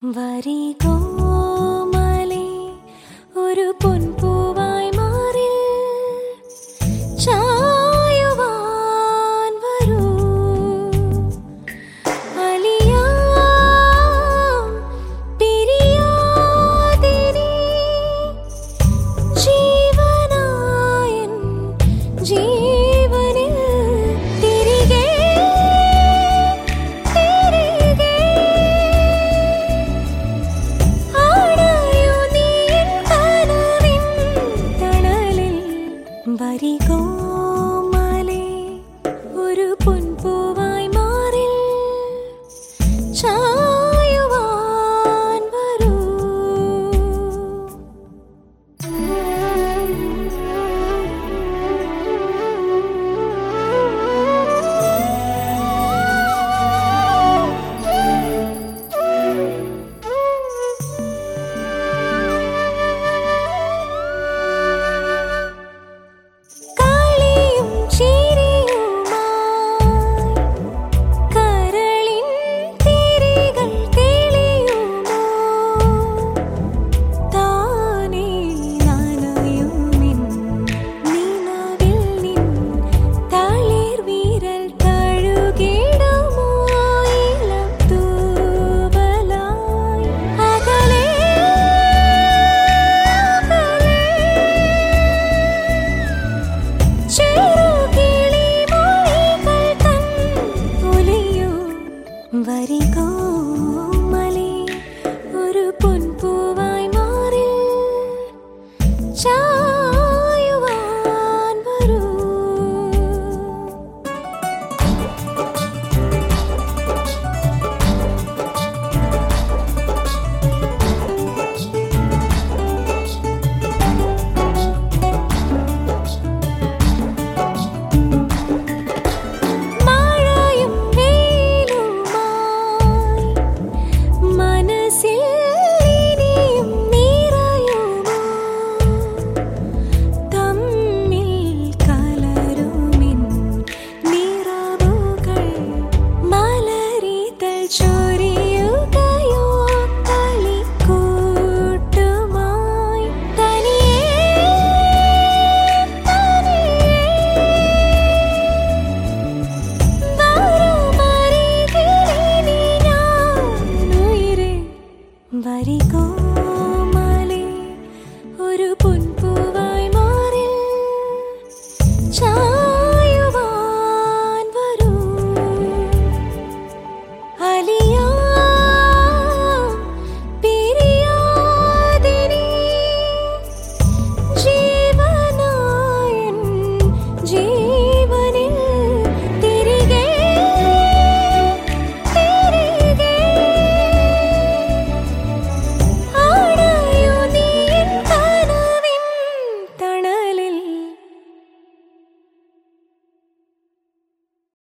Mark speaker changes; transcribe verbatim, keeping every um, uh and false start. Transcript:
Speaker 1: വരികോ മലേ ഒരു പൊൻപൂവായി മാറി ചായുവാൻ വരൂ അലിയാം പിരിയാതെ നീ ജീവനായൻ ജീവനിൽ തിരികെ തിരികെ ആടായു നീ എൻ കനവിൻ തണലിൽ വരികോ മലേ ഒരു പൊൻപൂവായി മാറി ചായുവാൻ വരൂ കളിയും ചിരിയുമായി കരളിൻ തിരികൾ തെളിയുമോ താനേ നനയും നിൻ നിലവിൽ നിൻ തളിർ വിരൽ തഴുകിടുമോ ഇളം തൂവലായി അകലെ ചെറുകിളി മൊഴികൾ തൻ ഒലിയൂ വരികോ മലേ ഒരു പൊൻപൂവായി മാറി ചായുവാൻ വരൂ മഴയും വെയിലുമായി മനസ്സിൽ ഇനിയും നിറയുമോ തമ്മിൽ കലരുമിൻ നിറവുകൾ മലരിതൾ ചൊരിയുകയോ കളിക്കൂട്ടുമായി തനിയേ തനിയേ വരുമരികിലിനി ഞാൻ ഉയിരേ വരികോ